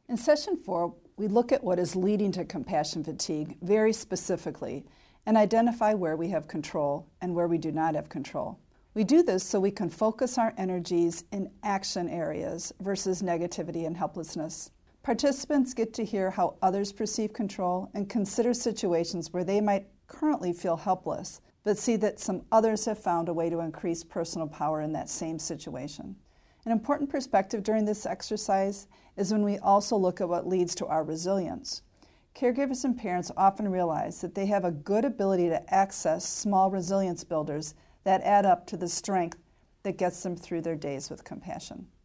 In session 4, we look at what is leading to compassion fatigue very specifically and identify where we have control and where we do not have control. We do this so we can focus our energies in action areas versus negativity and helplessness. Participants get to hear how others perceive control and consider situations where they might currently feel helpless, but see that some others have found a way to increase personal power in that same situation. An important perspective during this exercise is when we also look at what leads to our resilience. Caregivers and parents often realize that they have a good ability to access small resilience builders that add up to the strength that gets them through their days with compassion.